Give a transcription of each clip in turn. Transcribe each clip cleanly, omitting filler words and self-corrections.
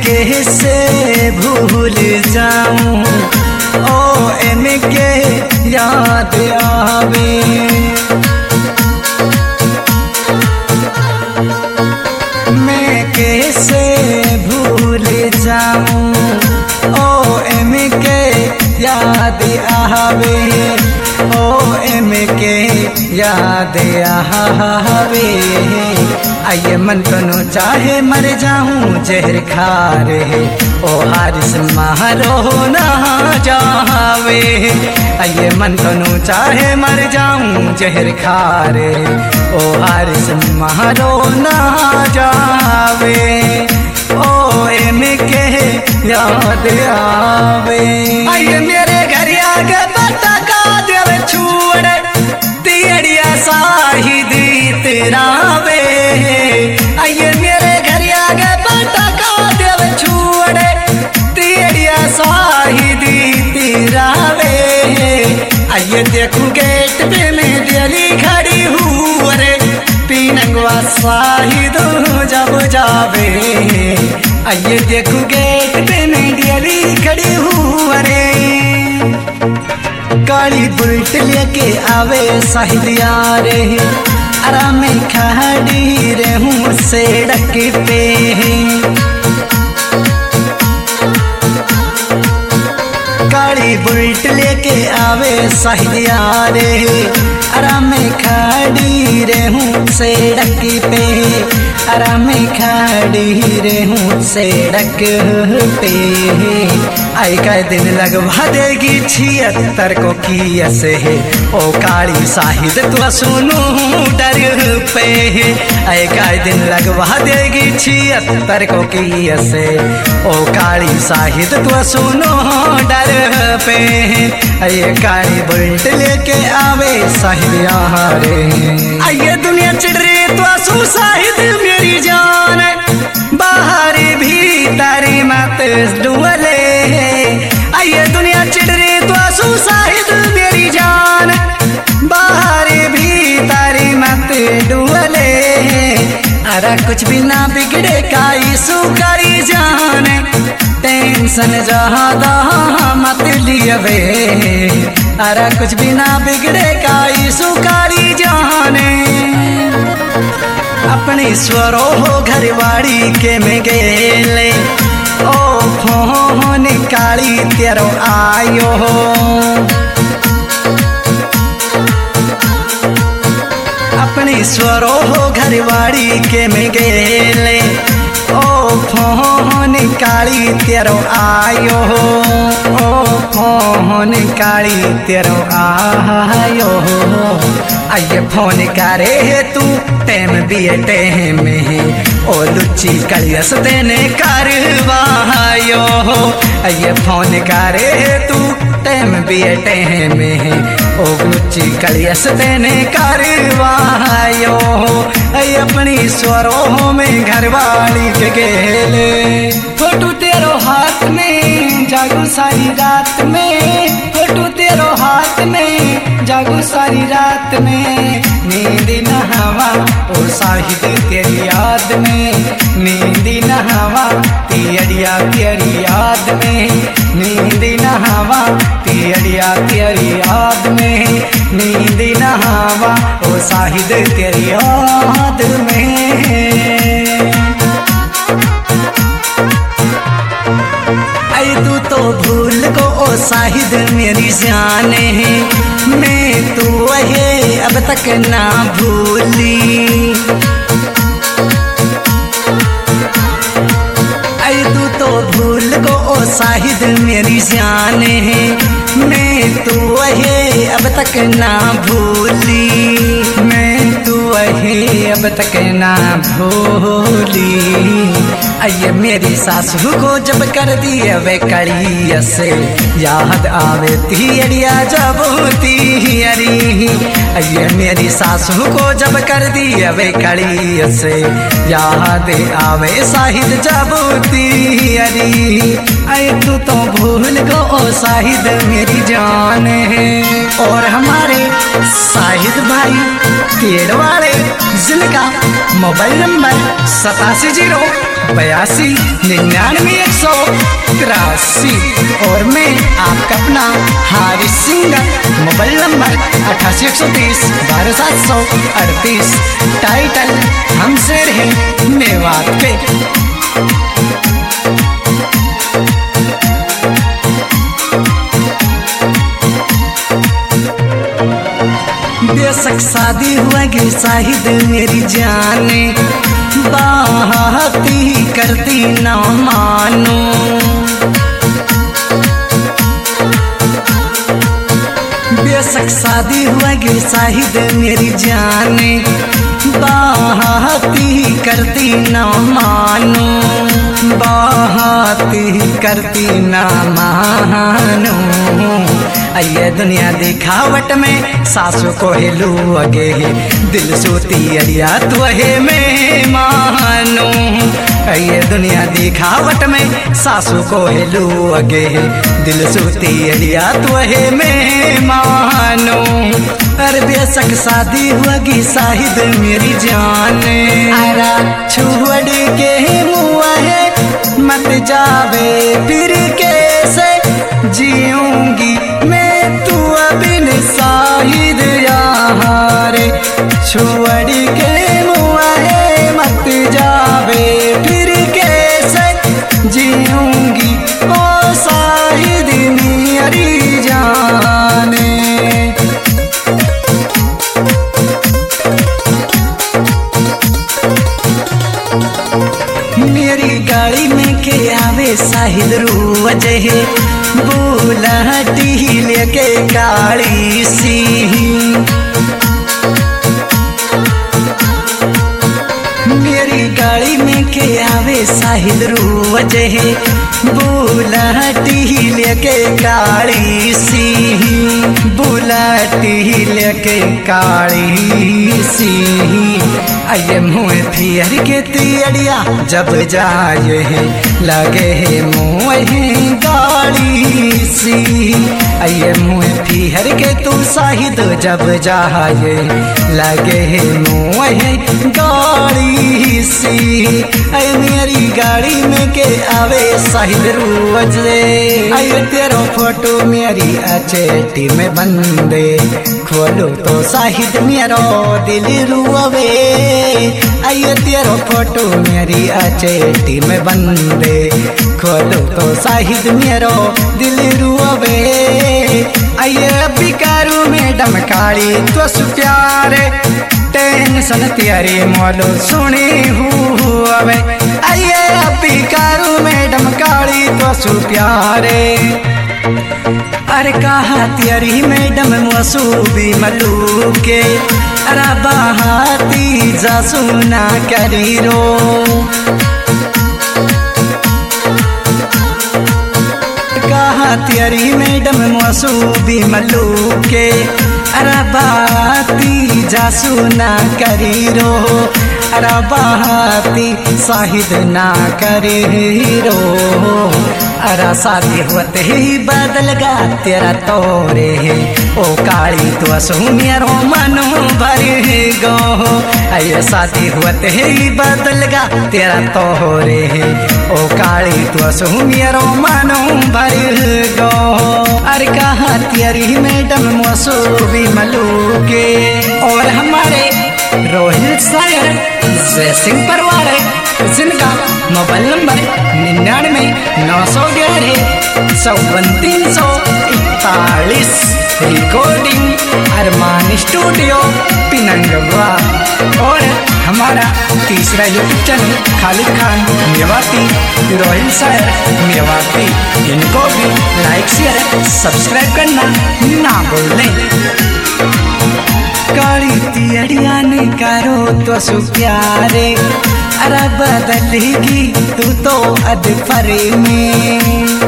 कैसे भूल जाऊं, ओ इनके याद आवे। मैं कैसे भूल जाऊं, ओ इनके याद आवे, ओ इनके याद आवे। आइए मन तनु चाहे मर जाऊं जहर खारे, ओ हारिस मारो ना जावे। आइए मन तनु चाहे मर जाऊं जहर खारे, ओ हारिस मारो ना जावे, ओ इनके याद आवे। आइए मेरे घर आगे पता का दिल छुड़े, तियड़िया शाहिद तेरावे। आइए मेरे घर आगे पता का दिल छुड़े, तियड़िया शाहिद तेरावे। आइए देखूं गेट पे मैं दिली खड़ी हूँ रे, पीनंगवा शाहिद जब जावे। आइए देखूं गेट पे मैं दिली खड़ी हूँ रे, काली बुलेट लेके आवे शाहिद यारे। आराम खड़ी रहूं सड़क पे, काली बुलेट लेके आवे शाहिद यारे। आराम खड़ी रहूं सड़क पे, आराम खड़ी रहूं सड़क पे। आई का दिन लगवा देगी 76 को किया से, ओ काली शाहिद तो सुनो डर पे। आई का दिन लगवा देगी 76 को किया से, ओ काली शाहिद तो सुनो डर पे। ये काली बुलेट लेके आवे शाहिद यारे। आइए दुनिया चिड़ रही तो आंसू शाहिद मेरी जान, बाहर भीतर मत डुबले। आइए दुनिया चिड़ रही तो आंसू शाहिद मेरी जान, बाहर भीतर मत डुबले। अरे कुछ भी ना बिगड़े का यीशु करी जाने, टेंशन ज्यादा मत लियवे। अरे कुछ भी ना बिगड़े का यीशु करी जाने। अपने स्वरो हो घरवाड़ी के में गेले, ओ फोन काली तेरो आयो हो। अपने स्वरो हो घरवाड़ी के में गेले, ओ फोन काली तेरो आयो हो, ओ फोन काली तेरो आयो हो। आइए फोन करे तू टेम बिये टेम में, ओ लुच्ची कलियस देने करवायो हो। आइए फोन करे तू टेम बिये टेम में, ओ लुच्ची कलियस देने करवायो हो। अपनी स्वरों में घरवाली के गेले, फोटो तेरो हाथ में जागू सारी रात में, फोटो तेरो हाथ में जागू सारी रात में। नींद न हवा ओ शाहिद तेरी याद में, नींद न हवा तियड़िया तेरी याद में, नींद न हवा तियड़िया तेरी याद में, नींद न हवा ओ शाहिद तेरी याद में। आई तू तो भूल गो ओ शाहिद मेरी जाने है, मैं तू वही अब तक ना भूली। आई तू तो भूल गो ओ शाहिद मेरी जाने है, मैं तू वही अब तक ना भूली। मैं तू वही अब तक ना भूली। आइए मेरी सासू को जब कर दिए वे कड़िया से, याद आवे तियड़िया जब तियरी। आइए मेरी सासू को जब कर दिए वे कड़िया से, याद आवे शाहिद जब तियरी। आए तू तो भूल गो ओ शाहिद मेरी जान है। और हमारे शाहिद भाई पेड़ वाले जिनका मोबाइल नंबर 87 82991183। और मैं आपका अपना Haris singer, mobile number 8813012738। Title हमसे रहे मेवात के। बेशक शादी हुआ गे शाहिद मेरी जाने, बात ही करती ना मानो। बेशक शादी हुआ गे शाहिद मेरी जाने, बात ही करती ना मानो। बात ही करती ना मानो। ये दुनिया दिखावट में सासू को हेलू अगे, दिल सोती अड़िया तो है मैं मानो। ये दुनिया दिखावट में सासू को हेलू अगे, दिल सोती अड़िया तो है मैं मानो। अरे बेशक शादी हुआ शाहिद मेरी जान, अरा छोड़ के मुआ है मत जावे फिर कैसे जीऊंगी मैं तू बिन शाहिद यहाँ रे। छोड़ के मुआ है मत जावे फिर कैसे जीऊंगी ओ शाहिद मेरी जाने। मेरी गाड़ी में के आवे शाहिद रोजे, बुलाटी लेके काली सी। मेरी गाड़ी में के आवे शाहिद रोजे, बुलाटी लेके काली सी। बुलाटी लेके काली सी। आये मुँह फिर के तियड़िया जब जाए लगे मुँह गाड़ी सी। आये मुँह फिर के तू शाहिद जब जाए लगे मुँह गाड़ी सी। आये मेरी गाड़ी में के आवे शाहिद रोजे, आये तेरो फोटो मेरी अचेटी में बंदे, खोलो तो शाहिद मेरो दिल रुआवे। आये तेरो फोटो मेरी अचेटी में बंदे, खोलो तो शाहिद मेरो दिल रुआवे। आये बिकारू मैडम काली तो सुप्यारे, टेंशन तेरी मोलो सुनी हुए। आये बिकारू मैडम काली तो सुप्यारे, अरे कहा तेरी मैडम मसूबी मलू के, अरे बहाती जा सुना करी रो। कहा तेरी मैडम मसूबी मलू के, अरे बहाती जा सुना करी रो। अरे बहाती शाहिद ना करी रो। अरा शादी होते ही बदल गा तेरा तोरे, ओ काली तो असू मेरो मनो भर गो। अये शादी होते ही बदल गा तेरा तोरे, ओ काली तो असू मेरो मनो भर गो। अरे कहा तेरी मैडम मसूबी मलू के, और हमारे रोहित सायर जय सिंह परवार है, जिनका mobile number 9991915341। Recording Arman studio Pinangwan. और हमारा तीसरा यूट्यूब चैनल खालिद खान मेवाती, रोहित सायर मेवाती, इनको भी लाइक शेयर सब्सक्राइब करना ना भूलें। काली तियड़िया ने करो तो सुप्यारे, अरे बदलेगी तू तो अधफरे में।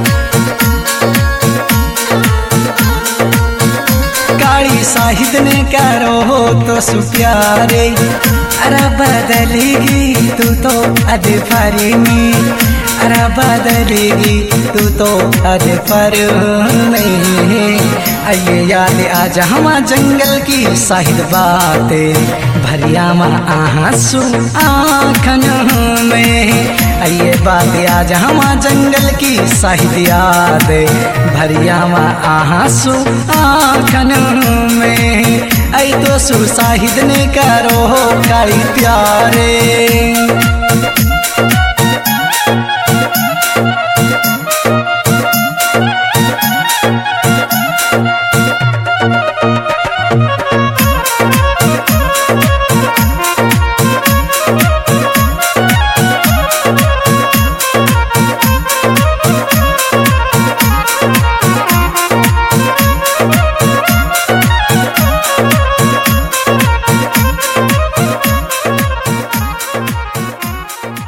काली शाहिद ने करो तो सुप्यारे, अरे बदलेगी तू तो अधफरे में। अरे बदलेगी तू तो अधफर में। आइए याद आज हम जंगल की शाहिद बातें, भरिया आंसू आँखन में। ये बात आज हम जंगल की साहित्या दे भरिया आंसू आँखन में ऐ तो सुसाहिद ने करो काई प्यारे।